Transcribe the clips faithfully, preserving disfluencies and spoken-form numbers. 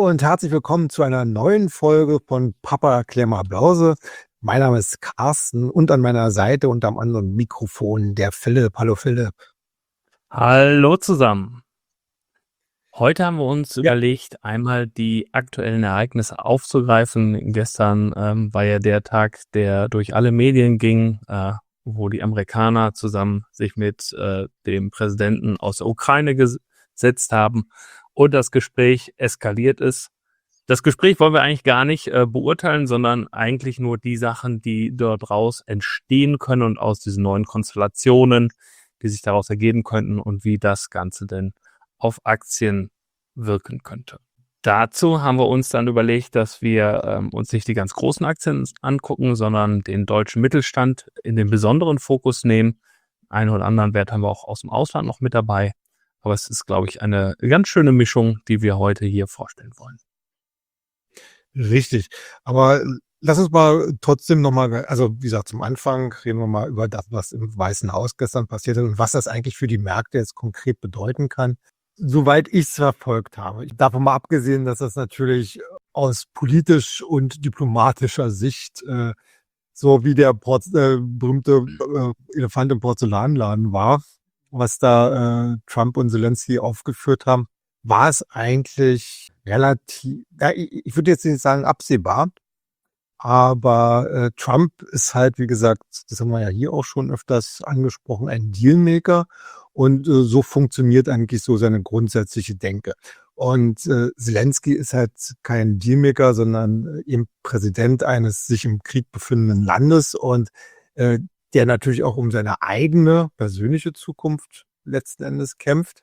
Hallo und herzlich willkommen zu einer neuen Folge von Papa erklär mal Börse. Mein Name ist Carsten und an meiner Seite und am anderen Mikrofon der Philipp. Hallo Philipp. Hallo zusammen. Heute haben wir uns Ja. überlegt, einmal die aktuellen Ereignisse aufzugreifen. Gestern ähm, war ja der Tag, der durch alle Medien ging, äh, wo die Amerikaner zusammen sich mit äh, dem Präsidenten aus der Ukraine gesetzt haben und das Gespräch eskaliert ist. Das Gespräch wollen wir eigentlich gar nicht äh, beurteilen, sondern eigentlich nur die Sachen, die dort raus entstehen können und aus diesen neuen Konstellationen, die sich daraus ergeben könnten und wie das Ganze denn auf Aktien wirken könnte. Dazu haben wir uns dann überlegt, dass wir ähm, uns nicht die ganz großen Aktien angucken, sondern den deutschen Mittelstand in den besonderen Fokus nehmen. Einen oder anderen Wert haben wir auch aus dem Ausland noch mit dabei. Aber es ist, glaube ich, eine ganz schöne Mischung, die wir heute hier vorstellen wollen. Richtig. Aber lass uns mal trotzdem nochmal, also wie gesagt, zum Anfang reden wir mal über das, was im Weißen Haus gestern passiert ist und was das eigentlich für die Märkte jetzt konkret bedeuten kann. Soweit ich es verfolgt habe, davon mal abgesehen, dass das natürlich aus politisch und diplomatischer Sicht äh, so wie der Porz äh, berühmte äh, Elefant im Porzellanladen war, was da äh, Trump und Zelensky aufgeführt haben, war es eigentlich relativ, ja, ich, ich würde jetzt nicht sagen absehbar, aber äh, Trump ist halt, wie gesagt, das haben wir ja hier auch schon öfters angesprochen, ein Dealmaker und äh, so funktioniert eigentlich so seine grundsätzliche Denke. Und äh, Zelensky ist halt kein Dealmaker, sondern äh, eben Präsident eines sich im Krieg befindenden Landes und äh, der natürlich auch um seine eigene persönliche Zukunft letzten Endes kämpft.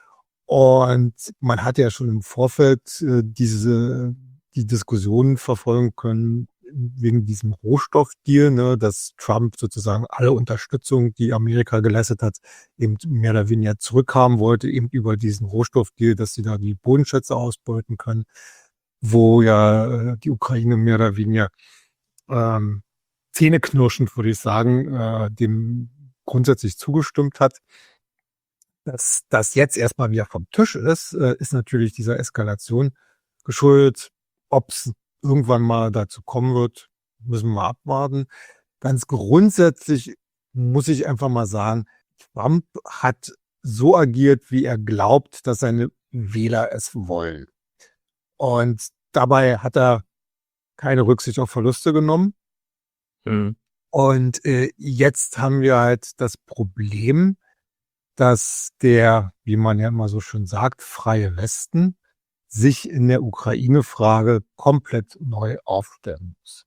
Und man hat ja schon im Vorfeld äh, diese die Diskussionen verfolgen können wegen diesem Rohstoffdeal, ne, dass Trump sozusagen alle Unterstützung, die Amerika geleistet hat, eben mehr oder weniger zurückhaben wollte, eben über diesen Rohstoffdeal, dass sie da die Bodenschätze ausbeuten können, wo ja äh, die Ukraine mehr oder weniger ähm, zähneknirschend, würde ich sagen, äh, dem grundsätzlich zugestimmt hat. Dass das jetzt erstmal wieder vom Tisch ist, äh, ist natürlich dieser Eskalation geschuldet. Ob es irgendwann mal dazu kommen wird, müssen wir abwarten. Ganz grundsätzlich muss ich einfach mal sagen, Trump hat so agiert, wie er glaubt, dass seine Wähler es wollen. Und dabei hat er keine Rücksicht auf Verluste genommen. Mhm. Und äh, jetzt haben wir halt das Problem, dass der, wie man ja immer so schön sagt, freie Westen sich in der Ukraine-Frage komplett neu aufstellen muss.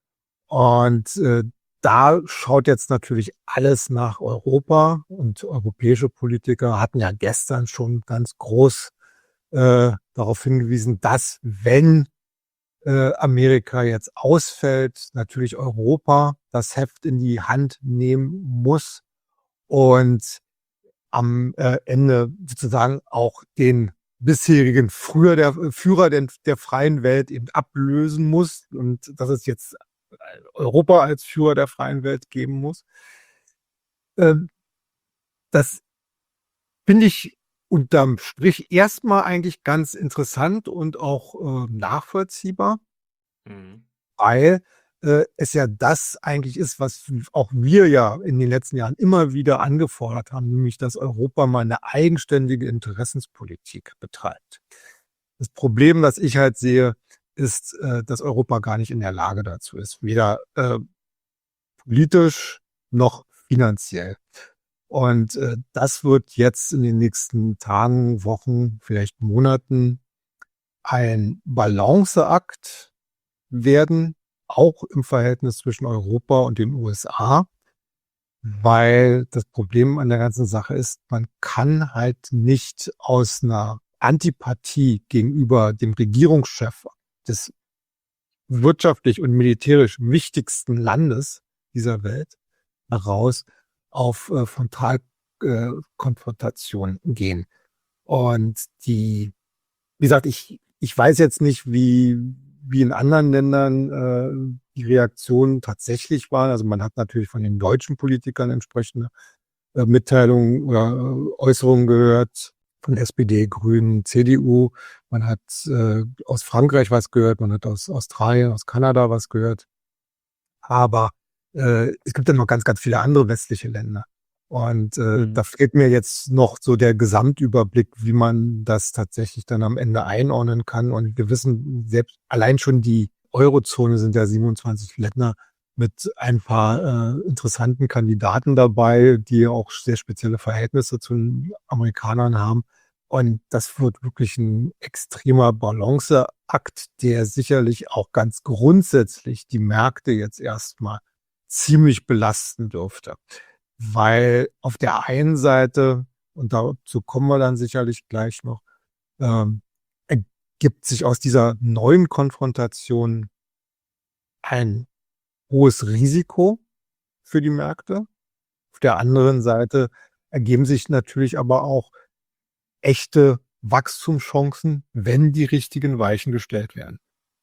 Und äh, da schaut jetzt natürlich alles nach Europa und europäische Politiker hatten ja gestern schon ganz groß äh, darauf hingewiesen, dass wenn äh, Amerika jetzt ausfällt, natürlich Europa das Heft in die Hand nehmen muss und am äh, Ende sozusagen auch den bisherigen früher der Führer der, der freien Welt eben ablösen muss und dass es jetzt Europa als Führer der freien Welt geben muss. Ähm, das finde ich unterm Strich erstmal eigentlich ganz interessant und auch äh, nachvollziehbar, Mhm. weil äh, es ja das eigentlich ist, was auch wir ja in den letzten Jahren immer wieder angefordert haben, nämlich dass Europa mal eine eigenständige Interessenspolitik betreibt. Das Problem, das ich halt sehe, ist, äh, dass Europa gar nicht in der Lage dazu ist, weder äh, politisch noch finanziell. Und äh, das wird jetzt in den nächsten Tagen, Wochen, vielleicht Monaten ein Balanceakt werden, auch im Verhältnis zwischen Europa und den U S A, weil das Problem an der ganzen Sache ist, man kann halt nicht aus einer Antipathie gegenüber dem Regierungschef des wirtschaftlich und militärisch wichtigsten Landes dieser Welt heraus auf äh, Frontalkonfrontation äh, gehen. Und die, wie gesagt, ich, ich weiß jetzt nicht, wie, wie in anderen Ländern äh, die Reaktionen tatsächlich waren. Also man hat natürlich von den deutschen Politikern entsprechende äh, Mitteilungen oder äh, Äußerungen gehört. von S P D, Grünen, C D U. Man hat äh, aus Frankreich was gehört, man hat aus Australien, aus Kanada was gehört. Aber äh, es gibt ja noch ganz, ganz viele andere westliche Länder. Und äh, Mhm. da fehlt mir jetzt noch so der Gesamtüberblick, wie man das tatsächlich dann am Ende einordnen kann. Und wir wissen, selbst allein schon die Eurozone sind ja siebenundzwanzig Länder mit ein paar äh, interessanten Kandidaten dabei, die auch sehr spezielle Verhältnisse zu den Amerikanern haben. Und das wird wirklich ein extremer Balanceakt, der sicherlich auch ganz grundsätzlich die Märkte jetzt erstmal ziemlich belasten dürfte. Weil auf der einen Seite, und dazu kommen wir dann sicherlich gleich noch, ähm, ergibt sich aus dieser neuen Konfrontation ein hohes Risiko für die Märkte. Auf der anderen Seite ergeben sich natürlich aber auch echte Wachstumschancen, wenn die richtigen Weichen gestellt werden.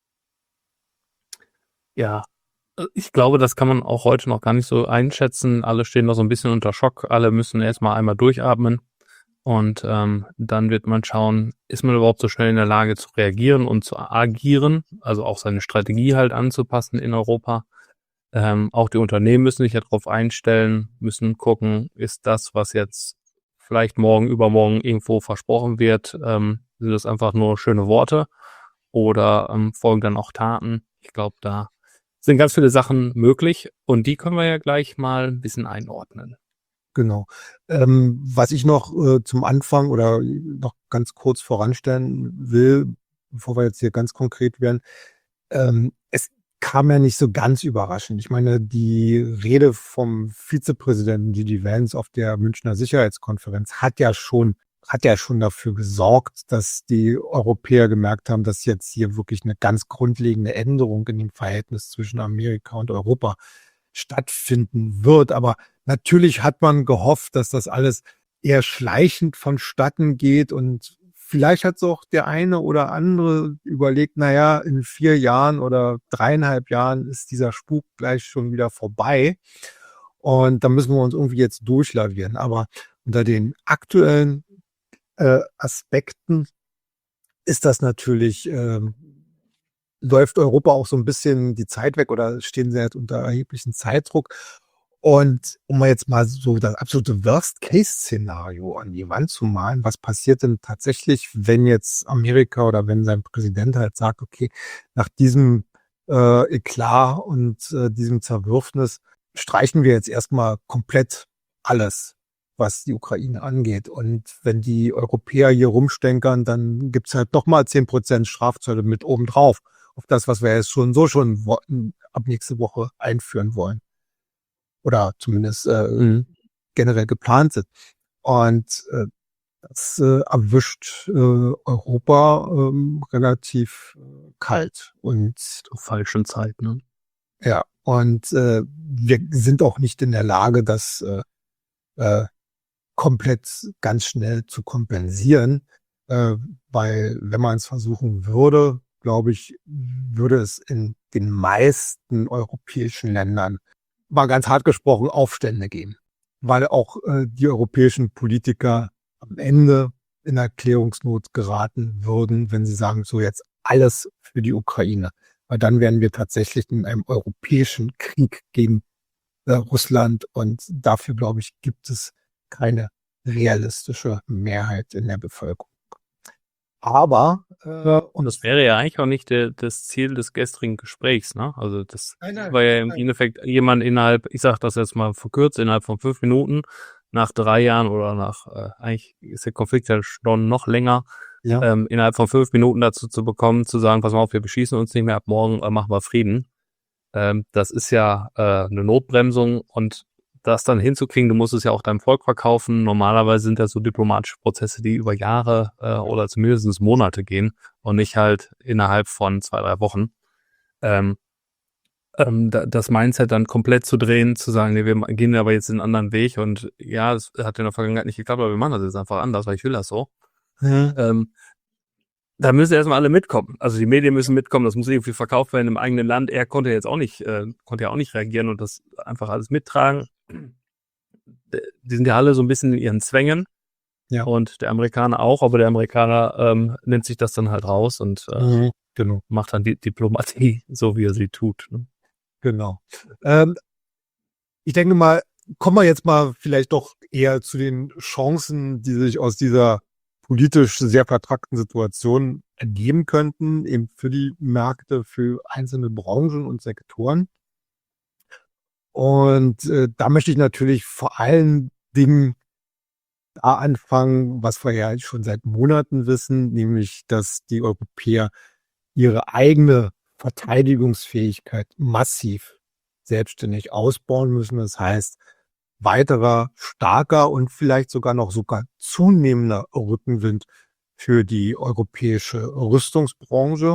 Ja, äh, ich glaube, das kann man auch heute noch gar nicht so einschätzen. Alle stehen noch so ein bisschen unter Schock. Alle müssen erst mal einmal durchatmen und ähm, dann wird man schauen, ist man überhaupt so schnell in der Lage zu reagieren und zu agieren, also auch seine Strategie halt anzupassen in Europa. Ähm, auch die Unternehmen müssen sich ja darauf einstellen, müssen gucken, ist das, was jetzt vielleicht morgen, übermorgen irgendwo versprochen wird, ähm, sind das einfach nur schöne Worte oder ähm, folgen dann auch Taten? Ich glaube, da sind ganz viele Sachen möglich und die können wir ja gleich mal ein bisschen einordnen. Genau. Ähm, was ich noch äh, zum Anfang oder noch ganz kurz voranstellen will, bevor wir jetzt hier ganz konkret werden, ähm, es kam ja nicht so ganz überraschend. Ich meine, die Rede vom Vizepräsidenten J D Vance auf der Münchner Sicherheitskonferenz hat ja schon hat ja schon dafür gesorgt, dass die Europäer gemerkt haben, dass jetzt hier wirklich eine ganz grundlegende Änderung in dem Verhältnis zwischen Amerika und Europa stattfinden wird. Aber natürlich hat man gehofft, dass das alles eher schleichend vonstatten geht und vielleicht hat so auch der eine oder andere überlegt, na ja, in vier Jahren oder dreieinhalb Jahren ist dieser Spuk gleich schon wieder vorbei und da müssen wir uns irgendwie jetzt durchlavieren. Aber unter den aktuellen äh, Aspekten ist das natürlich, ähm, läuft Europa auch so ein bisschen die Zeit weg oder stehen sie halt unter erheblichen Zeitdruck. Und um mal jetzt mal so das absolute Worst-Case-Szenario an die Wand zu malen, was passiert denn tatsächlich, wenn jetzt Amerika oder wenn sein Präsident halt sagt, okay, nach diesem äh, Eklat und äh, diesem Zerwürfnis streichen wir jetzt erstmal komplett alles, was die Ukraine angeht. Und wenn die Europäer hier rumstänkern, dann gibt's halt noch mal zehn Prozent Strafzölle mit obendrauf auf das, was wir jetzt schon so schon wo- ab nächste Woche einführen wollen. Oder zumindest äh, Mhm. generell geplant sind. Und äh, das äh, erwischt äh, Europa ähm, relativ äh, kalt. Und Zur falschen Zeit, ne? ja, und äh, wir sind auch nicht in der Lage, das äh, äh, komplett ganz schnell zu kompensieren, äh, weil wenn man es versuchen würde, glaube ich, würde es in den meisten europäischen Ländern, mal ganz hart gesprochen, Aufstände geben, weil auch äh, die europäischen Politiker am Ende in Erklärungsnot geraten würden, wenn sie sagen, so jetzt alles für die Ukraine. Weil dann wären wir tatsächlich in einem europäischen Krieg gegen äh, Russland und dafür, glaube ich, gibt es keine realistische Mehrheit in der Bevölkerung. Aber äh, Und das und wäre ja eigentlich auch nicht der, das Ziel des gestrigen Gesprächs, ne? Also das nein, nein, war ja im nein. Endeffekt jemand innerhalb, ich sag das jetzt mal verkürzt, innerhalb von fünf Minuten, nach drei Jahren oder nach, äh, eigentlich ist der Konflikt ja schon noch länger, Ja, ähm, innerhalb von fünf Minuten dazu zu bekommen, zu sagen, pass mal auf, wir beschießen uns nicht mehr, ab morgen äh, machen wir Frieden. Ähm, das ist ja äh, eine Notbremsung und das dann hinzukriegen, du musst es ja auch deinem Volk verkaufen. Normalerweise sind das so diplomatische Prozesse, die über Jahre äh, oder zumindest Monate gehen und nicht halt innerhalb von zwei, drei Wochen. Ähm, ähm, da, das Mindset dann komplett zu drehen, zu sagen, nee, wir gehen aber jetzt einen anderen Weg und ja, es hat in der Vergangenheit nicht geklappt, aber wir machen das jetzt einfach anders, weil ich will das so. ja, Ähm, Da müssen erstmal alle mitkommen. Also die Medien müssen mitkommen, das muss irgendwie verkauft werden im eigenen Land. Er konnte jetzt auch nicht, äh, konnte ja auch nicht reagieren und das einfach alles mittragen. Die sind ja alle so ein bisschen in ihren Zwängen. Ja. Und der Amerikaner auch, aber der Amerikaner ähm, nimmt sich das dann halt raus und äh, Mhm, genau. macht dann die Diplomatie so, wie er sie tut. Ne? Genau. Ähm, ich denke mal, kommen wir jetzt mal vielleicht doch eher zu den Chancen, die sich aus dieser politisch sehr vertrackten Situation ergeben könnten, eben für die Märkte, für einzelne Branchen und Sektoren. Und äh, da möchte ich natürlich vor allen Dingen da anfangen, was wir ja schon seit Monaten wissen, nämlich, dass die Europäer ihre eigene Verteidigungsfähigkeit massiv selbstständig ausbauen müssen. Das heißt, weiterer, starker und vielleicht sogar noch sogar zunehmender Rückenwind für die europäische Rüstungsbranche.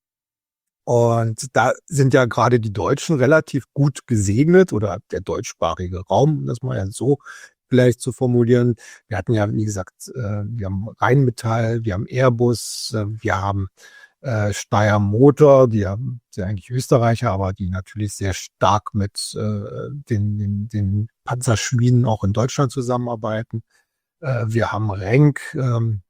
Und da sind ja gerade die Deutschen relativ gut gesegnet oder der deutschsprachige Raum, um das mal ja so vielleicht zu formulieren. Wir hatten ja, wie gesagt, äh, wir haben Rheinmetall, wir haben Airbus, äh, wir haben äh, Steyr Motor, die ja sind eigentlich Österreicher, aber die natürlich sehr stark mit äh, den, den, den Panzerschmieden auch in Deutschland zusammenarbeiten. Äh, wir haben Renk, ähm,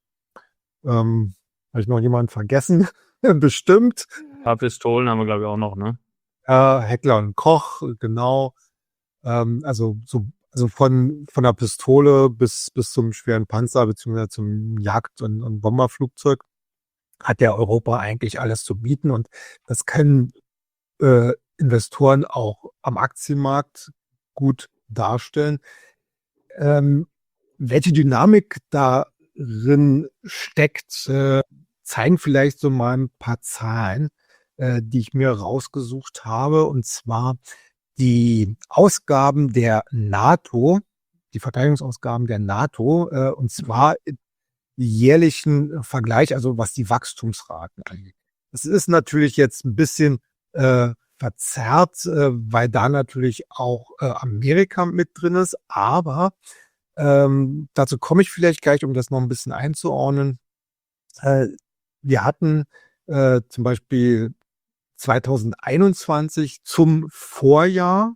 ähm, habe ich noch jemanden vergessen? Bestimmt. Ein paar Pistolen haben wir, glaube ich, auch noch, ne? Äh, Heckler und Koch, genau. Ähm, also so, also von von der Pistole bis bis zum schweren Panzer beziehungsweise zum Jagd- und, und Bomberflugzeug hat ja Europa eigentlich alles zu bieten und das können äh, Investoren auch am Aktienmarkt gut darstellen. Ähm, welche Dynamik darin steckt, äh, zeigen vielleicht so mal ein paar Zahlen, äh, die ich mir rausgesucht habe. Und zwar die Ausgaben der NATO, die Verteidigungsausgaben der NATO, äh, und zwar im jährlichen Vergleich, also was die Wachstumsraten angeht. Das ist natürlich jetzt ein bisschen äh, verzerrt, äh, weil da natürlich auch äh, Amerika mit drin ist, aber ähm, dazu komme ich vielleicht gleich, um das noch ein bisschen einzuordnen. Äh, wir hatten äh, zum Beispiel zweitausendeinundzwanzig zum Vorjahr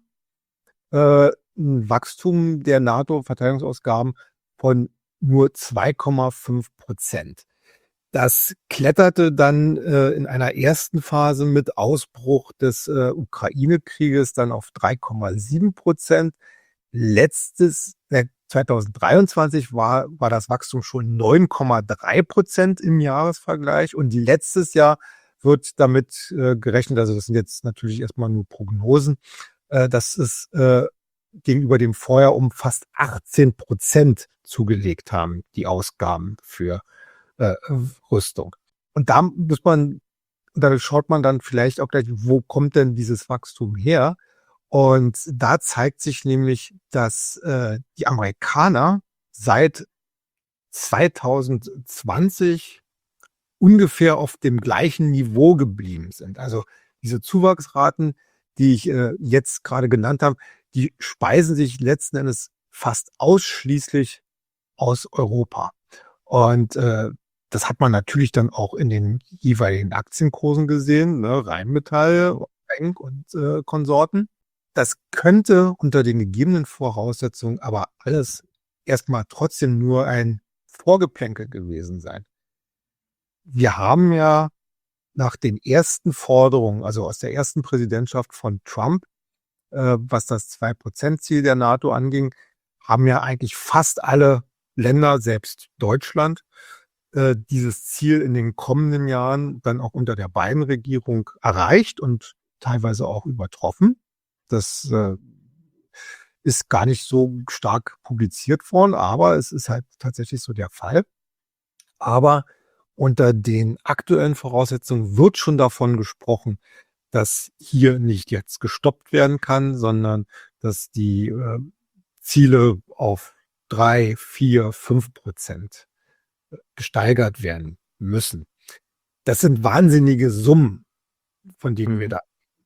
äh, ein Wachstum der NATO-Verteidigungsausgaben von nur zwei Komma fünf Prozent. Das kletterte dann äh, in einer ersten Phase mit Ausbruch des äh, Ukraine-Krieges dann auf drei Komma sieben Prozent. Letztes, äh, zweitausenddreiundzwanzig war, war das Wachstum schon neun Komma drei Prozent im Jahresvergleich und letztes Jahr wird damit äh, gerechnet, also das sind jetzt natürlich erstmal nur Prognosen, äh, dass es äh, gegenüber dem Vorjahr um fast achtzehn Prozent zugelegt haben, die Ausgaben für äh, Rüstung. Und da muss man, da schaut man dann vielleicht auch gleich, wo kommt denn dieses Wachstum her? Und da zeigt sich nämlich, dass äh, die Amerikaner seit zweitausendzwanzig ungefähr auf dem gleichen Niveau geblieben sind. Also diese Zuwachsraten, die ich äh, jetzt gerade genannt habe, die speisen sich letzten Endes fast ausschließlich aus Europa. Und äh, das hat man natürlich dann auch in den jeweiligen Aktienkursen gesehen, ne? Rheinmetall, Renk und äh, Konsorten. Das könnte unter den gegebenen Voraussetzungen aber alles erstmal trotzdem nur ein Vorgeplänkel gewesen sein. Wir haben ja nach den ersten Forderungen, also aus der ersten Präsidentschaft von Trump, äh, was das zwei Prozent Ziel der NATO anging, haben ja eigentlich fast alle Länder, selbst Deutschland, äh, dieses Ziel in den kommenden Jahren dann auch unter der Biden-Regierung erreicht und teilweise auch übertroffen. Das äh, ist gar nicht so stark publiziert worden, aber es ist halt tatsächlich so der Fall. Aber unter den aktuellen Voraussetzungen wird schon davon gesprochen, dass hier nicht jetzt gestoppt werden kann, sondern dass die äh, Ziele auf drei, vier, fünf Prozent gesteigert werden müssen. Das sind wahnsinnige Summen, von denen wir Mhm. da,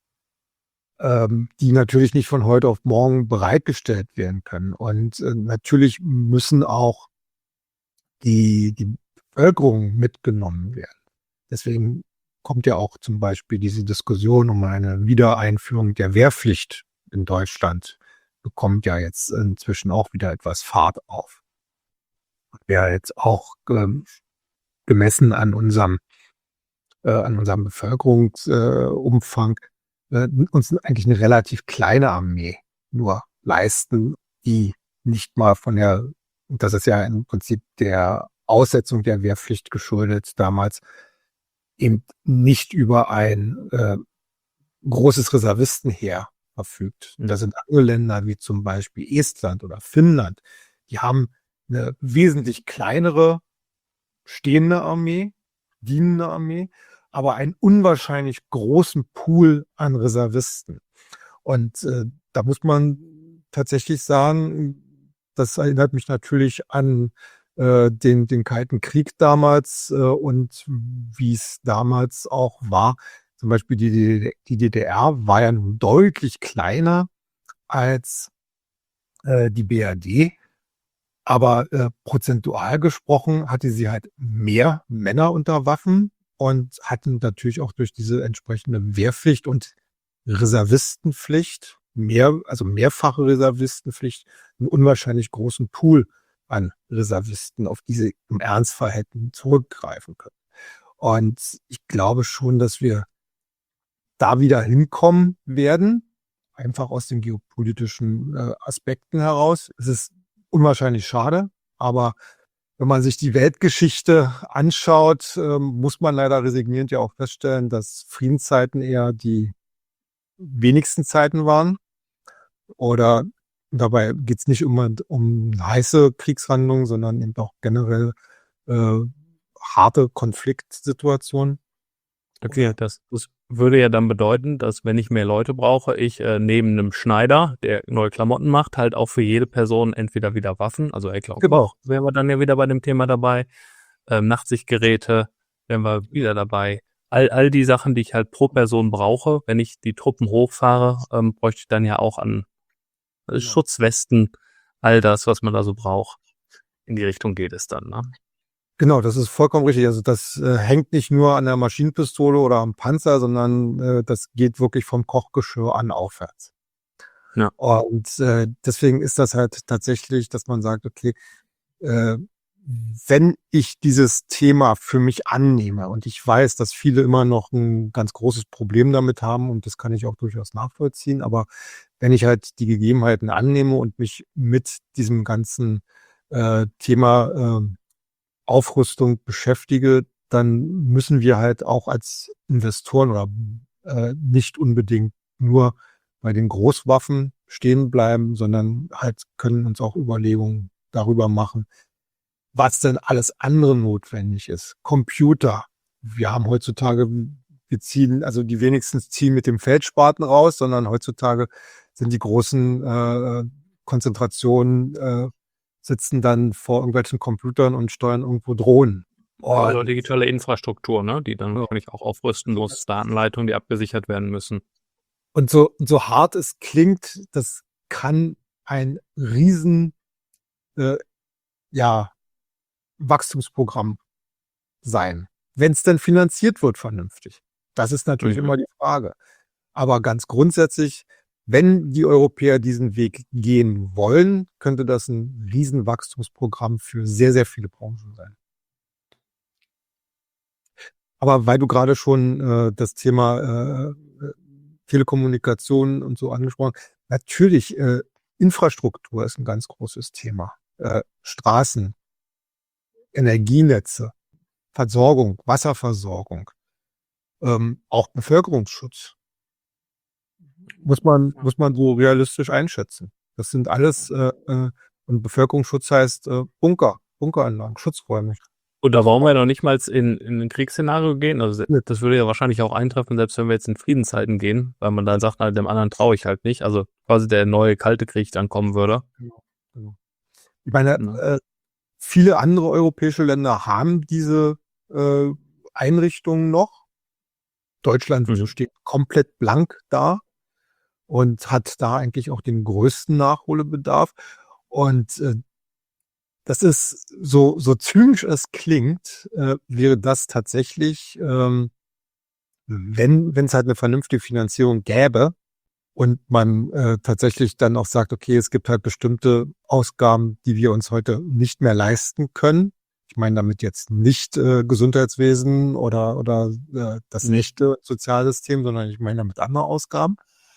ähm, die natürlich nicht von heute auf morgen bereitgestellt werden können. Und äh, natürlich müssen auch die, die Bevölkerung mitgenommen werden. Deswegen kommt ja auch zum Beispiel diese Diskussion um eine Wiedereinführung der Wehrpflicht in Deutschland, bekommt ja jetzt inzwischen auch wieder etwas Fahrt auf. wir jetzt auch ähm, gemessen an unserem äh, an unserem Bevölkerungsumfang äh, Umfang, äh, uns eigentlich eine relativ kleine Armee nur leisten, die nicht mal von der, und das ist ja im Prinzip der Aussetzung der Wehrpflicht geschuldet damals, eben nicht über ein äh, großes Reservistenheer verfügt. Und da sind andere Länder wie zum Beispiel Estland oder Finnland, die haben eine wesentlich kleinere stehende Armee, dienende Armee, aber einen unwahrscheinlich großen Pool an Reservisten. Und äh, da muss man tatsächlich sagen, das erinnert mich natürlich an äh, den, den Kalten Krieg damals äh, und wie es damals auch war. Zum Beispiel die, D D R, die D D R war ja nun deutlich kleiner als äh, die B R D. Aber äh, prozentual gesprochen hatte sie halt mehr Männer unter Waffen und hatten natürlich auch durch diese entsprechende Wehrpflicht und Reservistenpflicht, mehr, also mehrfache Reservistenpflicht, einen unwahrscheinlich großen Pool an Reservisten, auf die sie im Ernstfall hätten zurückgreifen können. Und ich glaube schon, dass wir da wieder hinkommen werden, einfach aus den geopolitischen äh, Aspekten heraus. Es ist unwahrscheinlich schade, aber wenn man sich die Weltgeschichte anschaut, ähm, muss man leider resignierend ja auch feststellen, dass Friedenszeiten eher die wenigsten Zeiten waren. Oder dabei geht es nicht immer um heiße Kriegshandlungen, sondern eben auch generell äh, harte Konfliktsituationen. Okay, das, das würde ja dann bedeuten, dass wenn ich mehr Leute brauche, ich äh, neben einem Schneider, der neue Klamotten macht, halt auch für jede Person entweder wieder Waffen, also ich glaube Genau. auch, wären wir dann ja wieder bei dem Thema dabei, ähm, Nachtsichtgeräte, wären wir wieder dabei. All, all die Sachen, die ich halt pro Person brauche, wenn ich die Truppen hochfahre, ähm, bräuchte ich dann ja auch an äh, Genau. Schutzwesten, all das, was man da so braucht. In die Richtung geht es dann, ne? Genau, das ist vollkommen richtig. Also das äh, hängt nicht nur an der Maschinenpistole oder am Panzer, sondern äh, das geht wirklich vom Kochgeschirr an aufwärts. Ja. Und äh, deswegen ist das halt tatsächlich, dass man sagt, okay, äh, wenn ich dieses Thema für mich annehme und ich weiß, dass viele immer noch ein ganz großes Problem damit haben und das kann ich auch durchaus nachvollziehen, aber wenn ich halt die Gegebenheiten annehme und mich mit diesem ganzen äh, Thema äh, Aufrüstung beschäftige, dann müssen wir halt auch als Investoren oder äh, nicht unbedingt nur bei den Großwaffen stehen bleiben, sondern halt können uns auch Überlegungen darüber machen, was denn alles andere notwendig ist. Computer. Wir haben heutzutage, wir ziehen, also die wenigsten ziehen mit dem Feldspaten raus, sondern heutzutage sind die großen äh, Konzentrationen äh, sitzen dann vor irgendwelchen Computern und steuern irgendwo Drohnen. Oder Und, digitale Infrastruktur, ne, die dann Ja. wahrscheinlich auch aufrüsten muss, Datenleitungen, die abgesichert werden müssen. und so, und so hart es klingt, das kann ein riesen äh, ja, Wachstumsprogramm sein, wenn es denn finanziert wird vernünftig. Das ist natürlich Mhm. immer die Frage. Aber ganz grundsätzlich, wenn die Europäer diesen Weg gehen wollen, könnte das ein Riesenwachstumsprogramm für sehr, sehr viele Branchen sein. Aber weil du gerade schon äh, das Thema äh, Telekommunikation und so angesprochen hast, natürlich, äh, Infrastruktur ist ein ganz großes Thema. Äh, Straßen, Energienetze, Versorgung, Wasserversorgung, ähm, auch Bevölkerungsschutz. Muss man, muss man so realistisch einschätzen. Das sind alles, äh, äh, und Bevölkerungsschutz heißt äh, Bunker, Bunkeranlagen, Schutzräume. Und da wollen wir noch nicht mal in, in ein Kriegsszenario gehen. Also Nee. das würde ja wahrscheinlich auch eintreffen, selbst wenn wir jetzt in Friedenszeiten gehen, weil man dann sagt, na, dem anderen traue ich halt nicht. Also quasi der neue Kalte Krieg dann kommen würde. Genau. Ich meine, Ja. äh, viele andere europäische Länder haben diese äh, Einrichtungen noch. Deutschland Mhm. steht komplett blank da und hat da eigentlich auch den größten Nachholbedarf. Und äh, das ist so, so zynisch es klingt, äh, wäre das tatsächlich, ähm, wenn wenn es halt eine vernünftige Finanzierung gäbe und man äh, tatsächlich dann auch sagt, okay, es gibt halt bestimmte Ausgaben, die wir uns heute nicht mehr leisten können. Ich meine damit jetzt nicht äh, Gesundheitswesen oder oder äh, das echte Sozialsystem, sondern ich meine damit andere Ausgaben.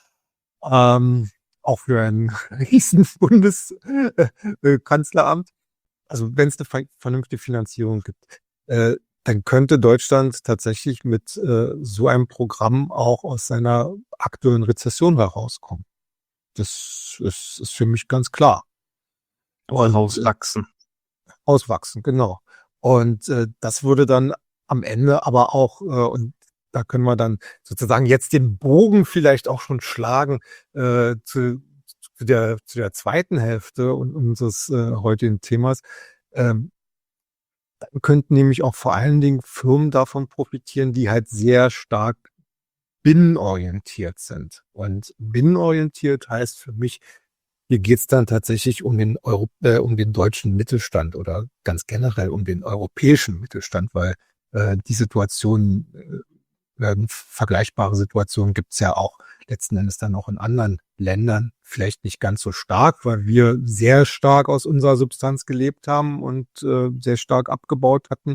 Ähm, auch für ein riesen Bundeskanzleramt. Also wenn es eine ver vernünftige Finanzierung gibt, äh, dann könnte Deutschland tatsächlich mit äh, so einem Programm auch aus seiner aktuellen Rezession herauskommen. Das ist, ist für mich ganz klar. Und Rauswachsen. Äh, auswachsen, genau. Und äh, das würde dann am Ende aber auch, äh, und da können wir dann sozusagen jetzt den Bogen vielleicht auch schon schlagen äh, zu, zu, der, zu der zweiten Hälfte unseres äh, heutigen Themas. Ähm, Dann könnten nämlich auch vor allen Dingen Firmen davon profitieren, die halt sehr stark binnenorientiert sind. Und binnenorientiert heißt für mich, hier geht's dann tatsächlich um den Euro, äh, um den deutschen Mittelstand oder ganz generell um den europäischen Mittelstand, weil äh, die Situation, äh, vergleichbare Situationen gibt's ja auch letzten Endes dann auch in anderen Ländern. Vielleicht nicht ganz so stark, weil wir sehr stark aus unserer Substanz gelebt haben und äh, sehr stark abgebaut hatten.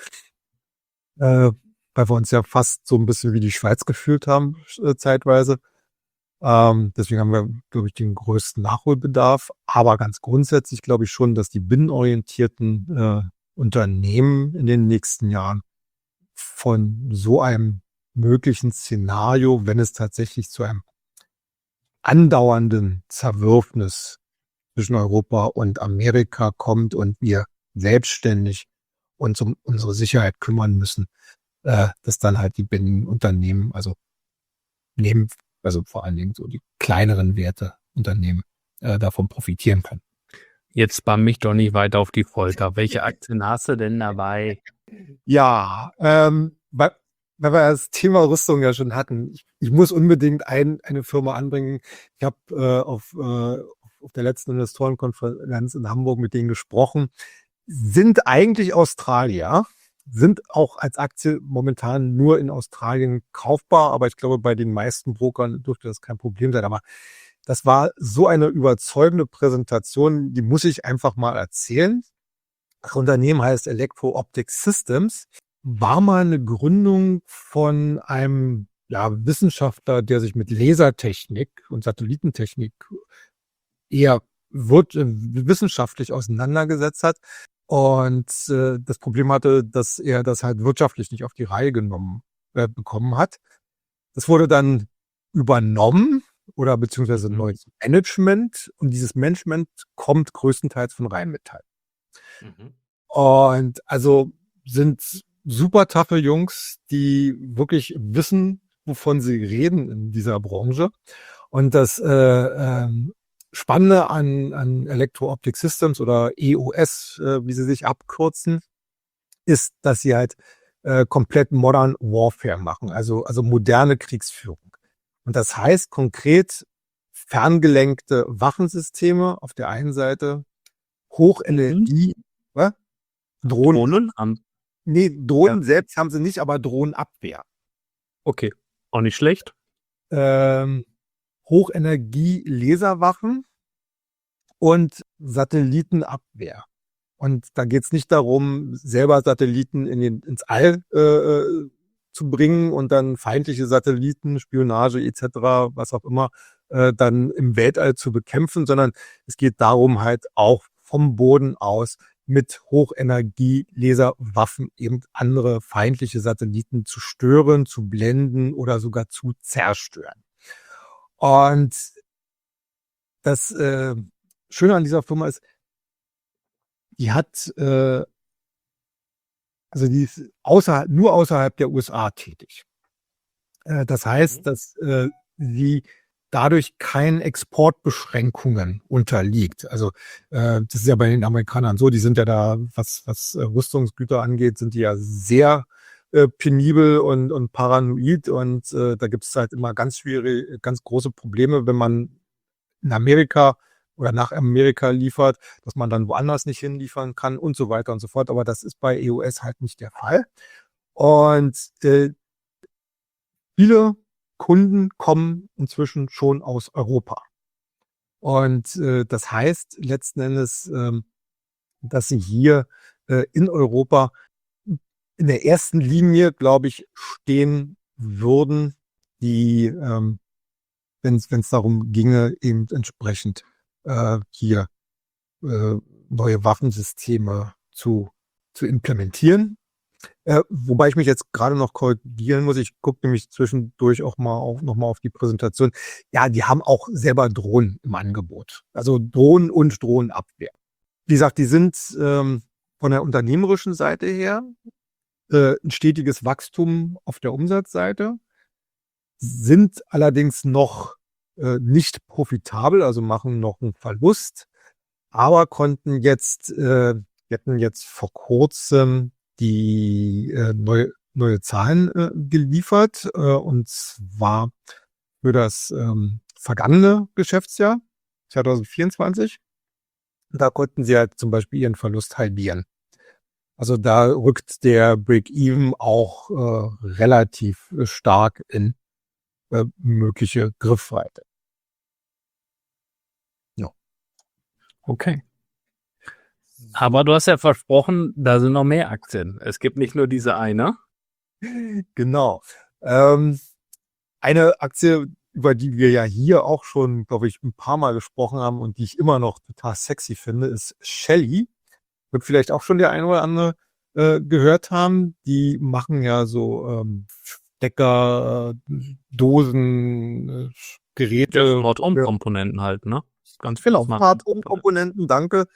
Äh, weil wir uns ja fast so ein bisschen wie die Schweiz gefühlt haben, äh, zeitweise. Ähm, deswegen haben wir, glaube ich, den größten Nachholbedarf. Aber ganz grundsätzlich glaube ich schon, dass die binnenorientierten äh, Unternehmen in den nächsten Jahren von so einem möglichen Szenario, wenn es tatsächlich zu einem andauernden Zerwürfnis zwischen Europa und Amerika kommt und wir selbstständig uns um unsere Sicherheit kümmern müssen, äh, dass dann halt die Binnenunternehmen, also nehmen, also vor allen Dingen so die kleineren Werte Unternehmen äh, davon profitieren können. Jetzt spann mich doch nicht weiter auf die Folter. Welche Aktien hast du denn dabei? Ja, ähm, weil, weil wir das Thema Rüstung ja schon hatten, ich, ich muss unbedingt ein, eine Firma anbringen. Ich habe äh, auf, äh, auf der letzten Investorenkonferenz in Hamburg mit denen gesprochen, sind eigentlich Australier, sind auch als Aktie momentan nur in Australien kaufbar, aber ich glaube, bei den meisten Brokern dürfte das kein Problem sein. Aber das war so eine überzeugende Präsentation, die muss ich einfach mal erzählen. Das Unternehmen heißt Electro-Optic Systems, war mal eine Gründung von einem ja, Wissenschaftler, der sich mit Lasertechnik und Satellitentechnik eher wird, äh, wissenschaftlich auseinandergesetzt hat und äh, das Problem hatte, dass er das halt wirtschaftlich nicht auf die Reihe genommen äh, bekommen hat. Das wurde dann übernommen oder beziehungsweise Mhm. neues Management und dieses Management kommt größtenteils von Rheinmetall. Mhm. Und also sind super taffe Jungs, die wirklich wissen, wovon sie reden in dieser Branche. Und das äh, ähm, Spannende an, an Electro-Optic Systems oder E O S, äh, wie sie sich abkürzen, ist, dass sie halt äh, komplett Modern Warfare machen, also, also moderne Kriegsführung. Und das heißt konkret ferngelenkte Waffensysteme auf der einen Seite, Hochenergie, was? Drohnen. Drohnen? Am- Nee, Drohnen Ja. selbst haben sie nicht, aber Drohnenabwehr. Okay, auch nicht schlecht. Ähm, Hochenergie-Laserwaffen und Satellitenabwehr. Und da geht's nicht darum, selber Satelliten in den, ins All äh, zu bringen und dann feindliche Satelliten, Spionage et cetera, was auch immer, äh, dann im Weltall zu bekämpfen, sondern es geht darum, halt auch vom Boden aus mit Hochenergie-Laserwaffen eben andere feindliche Satelliten zu stören, zu blenden oder sogar zu zerstören. Und das äh, Schöne an dieser Firma ist, die hat, äh, also die ist außerhalb, nur außerhalb der U S A tätig. Äh, das heißt, Mhm. dass äh, sie dadurch keinen Exportbeschränkungen unterliegt. Also äh, das ist ja bei den Amerikanern so, die sind ja da, was, was äh, Rüstungsgüter angeht, sind die ja sehr äh, penibel und, und paranoid und äh, da gibt es halt immer ganz schwierige, ganz große Probleme, wenn man in Amerika oder nach Amerika liefert, dass man dann woanders nicht hinliefern kann und so weiter und so fort. Aber das ist bei E O S halt nicht der Fall. Und äh, viele Kunden kommen inzwischen schon aus Europa. Und äh, das heißt letzten Endes, ähm, dass sie hier äh, in Europa in der ersten Linie, glaube ich, stehen würden, die, ähm, wenn es darum ginge, eben entsprechend äh, hier äh, neue Waffensysteme zu, zu implementieren. Äh, wobei ich mich jetzt gerade noch korrigieren muss. Ich gucke nämlich zwischendurch auch mal auf, noch mal auf die Präsentation. Ja, die haben auch selber Drohnen im Angebot. Also Drohnen und Drohnenabwehr. Wie gesagt, die sind ähm, von der unternehmerischen Seite her äh, ein stetiges Wachstum auf der Umsatzseite, sind allerdings noch äh, nicht profitabel, also machen noch einen Verlust, aber konnten jetzt, äh, wir hatten jetzt vor kurzem die äh, neue, neue Zahlen äh, geliefert, äh, und zwar für das ähm, vergangene Geschäftsjahr zwanzig vierundzwanzig. Da konnten sie halt zum Beispiel ihren Verlust halbieren. Also da rückt der Break-Even auch äh, relativ äh, stark in äh, mögliche Griffweite. Ja. Okay. Aber du hast ja versprochen, da sind noch mehr Aktien. Es gibt nicht nur diese eine. Genau. Ähm, eine Aktie, über die wir ja hier auch schon, glaube ich, ein paar Mal gesprochen haben und die ich immer noch total sexy finde, ist Shelly. Wird vielleicht auch schon der eine oder andere äh, gehört haben. Die machen ja so ähm, Stecker, äh, Dosen, äh, Geräte. Smart-On-Komponenten halt, ne? Ganz Genau, smart. Smart-On-Komponenten, danke.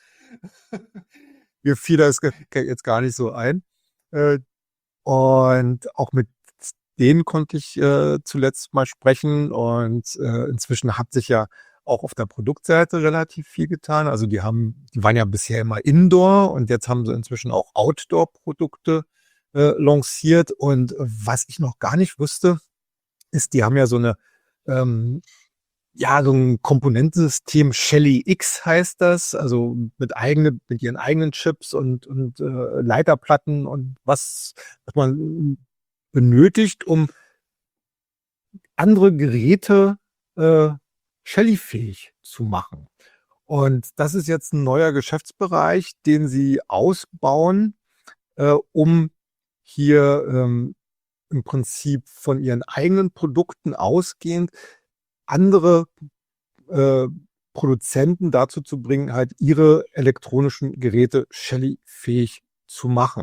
Mir fiel das ge- jetzt gar nicht so ein. Äh, und auch mit denen konnte ich äh, zuletzt mal sprechen. Und äh, inzwischen hat sich ja auch auf der Produktseite relativ viel getan. Also die haben, die waren ja bisher immer Indoor und jetzt haben sie inzwischen auch Outdoor-Produkte äh, lanciert. Und was ich noch gar nicht wusste, ist, die haben ja so eine ähm, ja, so ein Komponentensystem, Shelly X heißt das, also mit eigene, mit ihren eigenen Chips und, und äh, Leiterplatten und was, was man benötigt, um andere Geräte äh, Shelly-fähig zu machen. Und das ist jetzt ein neuer Geschäftsbereich, den sie ausbauen, äh, um hier ähm, im Prinzip von ihren eigenen Produkten ausgehend andere äh, Produzenten dazu zu bringen, halt ihre elektronischen Geräte Shelly-fähig zu machen.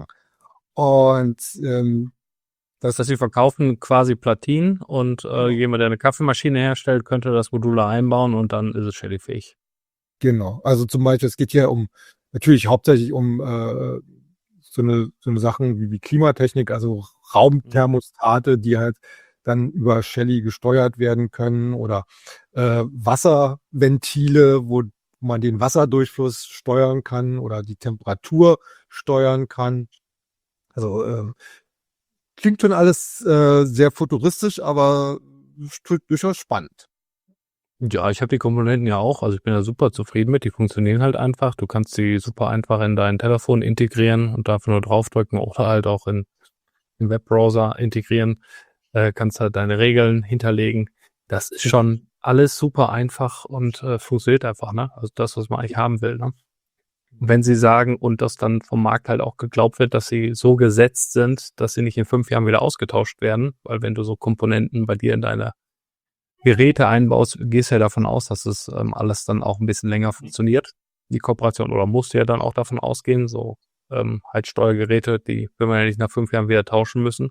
Und ähm, Das heißt, sie verkaufen quasi Platinen und äh, Genau. jemand, der eine Kaffeemaschine herstellt, könnte das modular einbauen und dann ist es Shelly-fähig. Genau. Also zum Beispiel, es geht hier um natürlich hauptsächlich um äh, so eine so eine Sachen wie, wie Klimatechnik, also Raumthermostate, die halt dann über Shelly gesteuert werden können oder äh, Wasserventile, wo man den Wasserdurchfluss steuern kann oder die Temperatur steuern kann. Also ähm, klingt schon alles äh, sehr futuristisch, aber stu- durchaus spannend. Ja, ich habe die Komponenten ja auch, also ich bin da super zufrieden mit, die funktionieren halt einfach. Du kannst sie super einfach in dein Telefon integrieren und dafür nur draufdrücken oder halt auch in den Webbrowser integrieren. Äh, kannst halt deine Regeln hinterlegen. Das ist schon alles super einfach und äh, funktioniert einfach, ne? Also das, was man eigentlich haben will, ne? Und wenn sie sagen und das dann vom Markt halt auch geglaubt wird, dass sie so gesetzt sind, dass sie nicht in fünf Jahren wieder ausgetauscht werden, weil wenn du so Komponenten bei dir in deine Geräte einbaust, gehst du ja davon aus, dass es ähm, alles dann auch ein bisschen länger funktioniert, die Kooperation, oder musst du ja dann auch davon ausgehen, so ähm, halt Steuergeräte, die will man ja nicht nach fünf Jahren wieder tauschen müssen.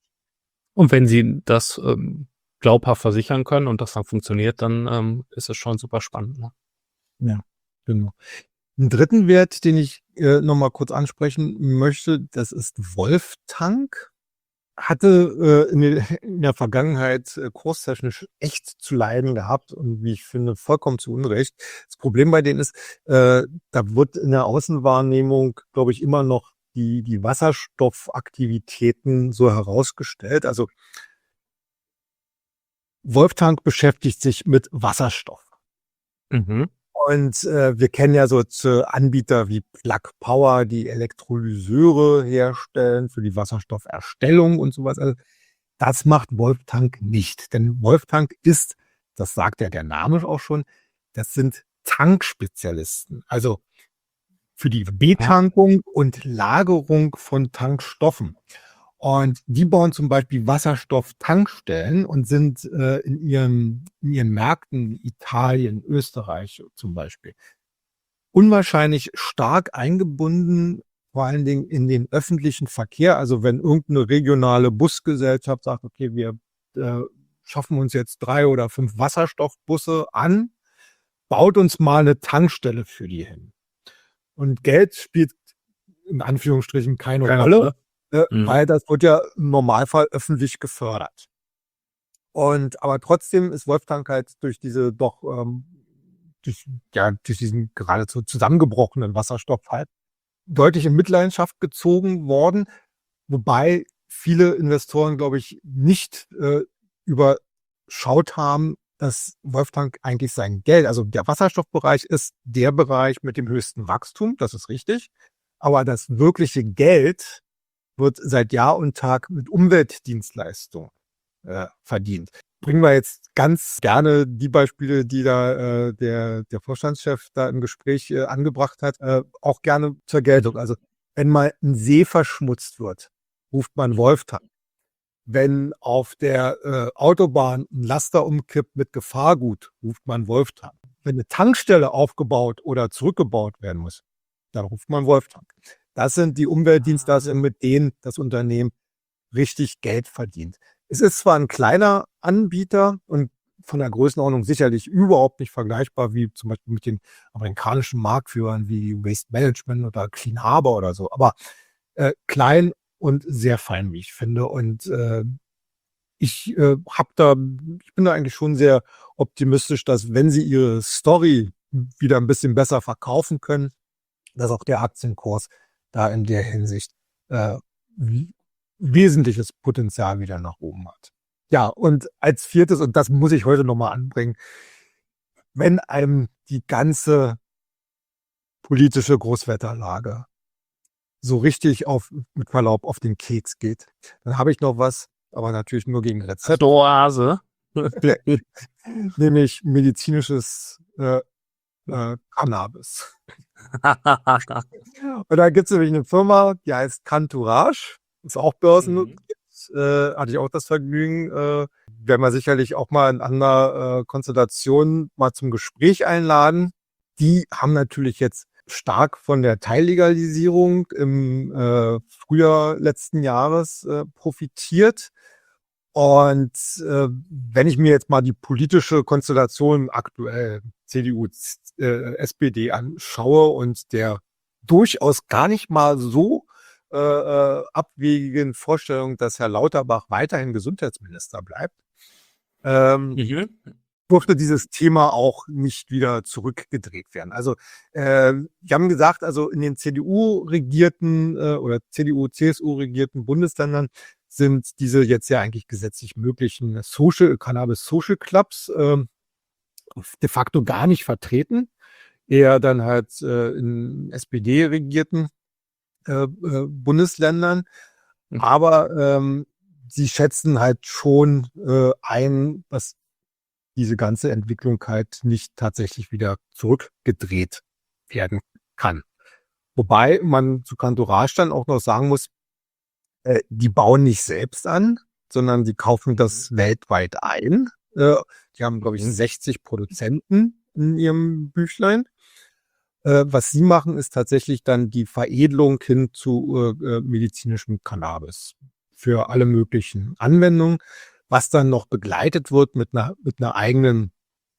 Und wenn sie das ähm, glaubhaft versichern können und das dann funktioniert, dann ähm, ist es schon super spannend. Ne? Ja, genau. Einen dritten Wert, den ich äh, noch mal kurz ansprechen möchte, das ist Wolftank. Hatte äh, in, der, in der Vergangenheit äh, kurstechnisch echt zu leiden gehabt und wie ich finde, vollkommen zu Unrecht. Das Problem bei denen ist, äh, da wird in der Außenwahrnehmung, glaube ich, immer noch die, die Wasserstoffaktivitäten so herausgestellt. Also Wolftank beschäftigt sich mit Wasserstoff. Mhm. Und äh, wir kennen ja so zu Anbieter wie Plug Power, die Elektrolyseure herstellen für die Wasserstofferstellung und sowas. Also Das macht Wolftank nicht. Denn Wolftank ist, das sagt ja der Name auch schon, das sind Tankspezialisten. Also für die Betankung und Lagerung von Tankstoffen. Und die bauen zum Beispiel Wasserstofftankstellen und sind äh, in, ihren, in ihren Märkten, Italien, Österreich zum Beispiel, unwahrscheinlich stark eingebunden, vor allen Dingen in den öffentlichen Verkehr. Also wenn irgendeine regionale Busgesellschaft sagt, okay, wir äh, schaffen uns jetzt drei oder fünf Wasserstoffbusse an, baut uns mal eine Tankstelle für die hin. Und Geld spielt in Anführungsstrichen keine Keine Rolle, Rolle. äh, Mhm. weil das wird ja im Normalfall öffentlich gefördert. Und aber trotzdem ist Wolftank halt durch diese doch ähm, durch, ja, durch diesen geradezu zusammengebrochenen Wasserstoff halt deutlich in Mitleidenschaft gezogen worden, wobei viele Investoren, glaube ich, nicht äh, überschaut haben, dass Wolftank eigentlich sein Geld, also der Wasserstoffbereich ist der Bereich mit dem höchsten Wachstum, das ist richtig, aber das wirkliche Geld wird seit Jahr und Tag mit Umweltdienstleistungen äh, verdient. Bringen wir jetzt ganz gerne die Beispiele, die da äh, der, der Vorstandschef da im Gespräch äh, angebracht hat, äh, auch gerne zur Geltung. Also wenn mal ein See verschmutzt wird, ruft man Wolftank. Wenn auf der äh, Autobahn ein Laster umkippt mit Gefahrgut, ruft man Wolftank. Wenn eine Tankstelle aufgebaut oder zurückgebaut werden muss, dann ruft man Wolftank. Das sind die Umweltdienstleistungen, mit denen das Unternehmen richtig Geld verdient. Es ist zwar ein kleiner Anbieter und von der Größenordnung sicherlich überhaupt nicht vergleichbar wie zum Beispiel mit den amerikanischen Marktführern wie Waste Management oder Clean Harbor oder so, aber äh, klein und sehr fein, wie ich finde. Und äh, ich äh, hab da, ich bin da eigentlich schon sehr optimistisch, dass wenn sie ihre Story wieder ein bisschen besser verkaufen können, dass auch der Aktienkurs da in der Hinsicht äh, wesentliches Potenzial wieder nach oben hat. Ja, und als viertes, und das muss ich heute nochmal anbringen, wenn einem die ganze politische Großwetterlage so richtig auf, mit Verlaub, auf den Keks geht, dann habe ich noch was, aber natürlich nur gegen Rezept. Oase. Nämlich medizinisches äh, äh, Cannabis. Und da gibt es nämlich eine Firma, die heißt Cantourage, ist auch börsennotiert, mhm. äh, hatte ich auch das Vergnügen, äh, werden wir sicherlich auch mal in anderer äh, Konstellation mal zum Gespräch einladen. Die haben natürlich jetzt stark von der Teillegalisierung im äh, Frühjahr letzten Jahres äh, profitiert. Und äh, wenn ich mir jetzt mal die politische Konstellation aktuell C D U, äh, S P D anschaue und der durchaus gar nicht mal so äh, äh, abwegigen Vorstellung, dass Herr Lauterbach weiterhin Gesundheitsminister bleibt, ähm, mhm. durfte dieses Thema auch nicht wieder zurückgedreht werden. Also äh, die haben gesagt, also in den C D U-regierten äh, oder C D U, C S U-regierten Bundesländern sind diese jetzt ja eigentlich gesetzlich möglichen Social, Cannabis Social Clubs äh, de facto gar nicht vertreten. Eher dann halt äh, in S P D-regierten äh, äh, Bundesländern. Aber ähm, sie schätzen halt schon äh, ein, dass diese ganze Entwicklung halt nicht tatsächlich wieder zurückgedreht werden kann. Wobei man zu Cantourage dann auch noch sagen muss, äh, die bauen nicht selbst an, sondern die kaufen das weltweit ein. Äh, die haben, glaube ich, sechzig Produzenten in ihrem Büchlein. Äh, was sie machen, ist tatsächlich dann die Veredelung hin zu äh, medizinischem Cannabis für alle möglichen Anwendungen, was dann noch begleitet wird mit einer, mit einer eigenen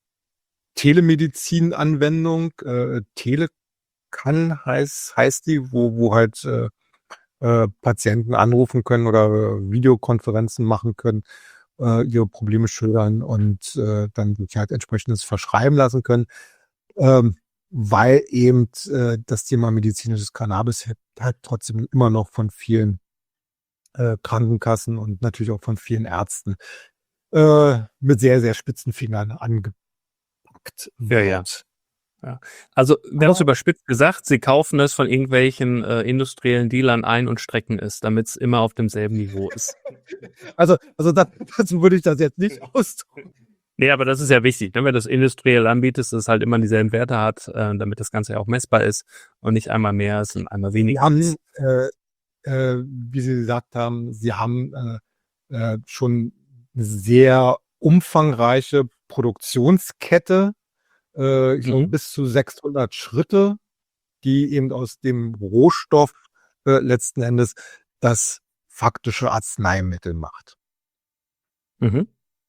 Telemedizin-Anwendung. Äh, Telecan heißt, heißt die, wo, wo halt äh, äh, Patienten anrufen können oder äh, Videokonferenzen machen können, äh, ihre Probleme schildern und äh, dann sich halt entsprechendes verschreiben lassen können. Ähm, weil eben äh, das Thema medizinisches Cannabis halt trotzdem immer noch von vielen äh, Krankenkassen und natürlich auch von vielen Ärzten äh, mit sehr, sehr spitzen Fingern angepackt wird. Ja, ja. Ja. Also ganz überspitzt gesagt, sie kaufen es von irgendwelchen äh, industriellen Dealern ein und strecken es, damit es immer auf demselben Niveau ist. Also, also das, das würde ich das jetzt nicht ausdrücken. Nee, aber das ist ja wichtig, ne? Wenn du das industriell anbietest, dass es halt immer dieselben Werte hat, äh, damit das Ganze ja auch messbar ist und nicht einmal mehr ist und einmal Die weniger haben, ist. äh, äh, wie Sie gesagt haben, sie haben äh, äh, schon eine sehr umfangreiche Produktionskette, äh, ich glaube Mhm. bis zu sechshundert Schritte, die eben aus dem Rohstoff äh, letzten Endes das faktische Arzneimittel macht. Mhm.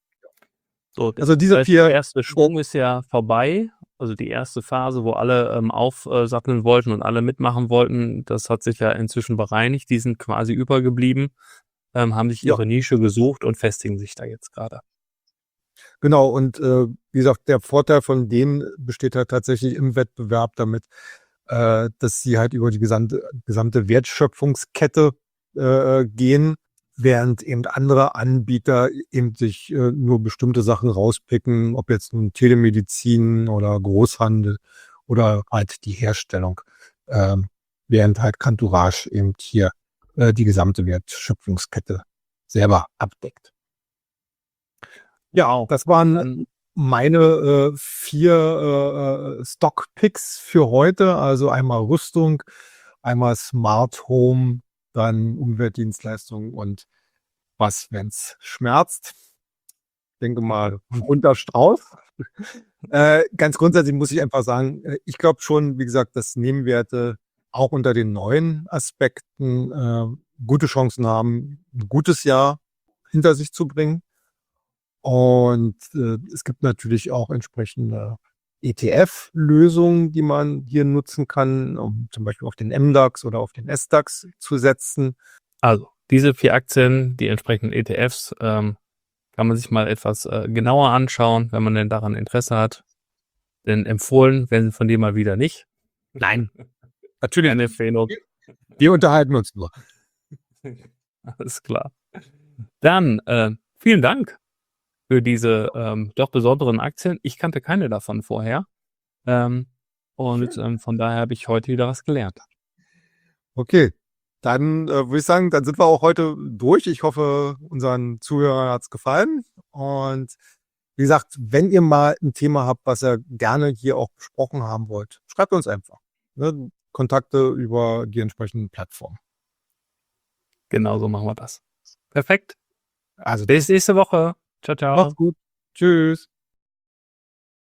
So, Also das diese heißt, der vier, erste Schwung ist ja vorbei. Also die erste Phase, wo alle ähm, aufsatteln wollten und alle mitmachen wollten, das hat sich ja inzwischen bereinigt. Die sind quasi übergeblieben, ähm, haben sich ja, ihre Nische gesucht und festigen sich da jetzt gerade. genau. Und äh, wie gesagt, der Vorteil von denen besteht halt tatsächlich im Wettbewerb damit, äh, dass sie halt über die gesamte, gesamte Wertschöpfungskette äh, gehen, während eben andere Anbieter eben sich äh, nur bestimmte Sachen rauspicken, ob jetzt nun Telemedizin oder Großhandel oder halt die Herstellung, ähm, während halt Cantourage eben hier äh, die gesamte Wertschöpfungskette selber abdeckt. Ja, Wow. das waren Dann, meine äh, vier äh, Stock-Picks für heute. Also einmal Rüstung, einmal Smart Home, dann Umweltdienstleistungen und was, wenn's schmerzt. Ich denke mal, unter Strauß. Äh, ganz grundsätzlich muss ich einfach sagen, äh, ich glaube schon, wie gesagt, dass Nebenwerte auch unter den neuen Aspekten äh, gute Chancen haben, ein gutes Jahr hinter sich zu bringen. Und äh, es gibt natürlich auch entsprechende E T F-Lösungen, die man hier nutzen kann, um zum Beispiel auf den M DAX oder auf den S DAX zu setzen. also diese vier Aktien, die entsprechenden E T Fs, ähm, kann man sich mal etwas äh, genauer anschauen, wenn man denn daran Interesse hat. Denn empfohlen werden sie von dir mal wieder nicht. Nein, natürlich. Eine Empfehlung. Wir unterhalten uns nur. Alles klar. Dann äh, vielen Dank für diese ähm, doch besonderen Aktien. Ich kannte keine davon vorher. Ähm, und ähm, von daher habe ich heute wieder was gelernt. Okay, dann äh, würde ich sagen, dann sind wir auch heute durch. Ich hoffe, unseren Zuhörern hat's gefallen. Und wie gesagt, wenn ihr mal ein Thema habt, was ihr gerne hier auch besprochen haben wollt, schreibt uns einfach. Ne? Kontakte über die entsprechenden Plattformen. Genau so machen wir das. Perfekt. Also Bis nächste Woche. Ciao, ciao. macht's gut. Tschüss.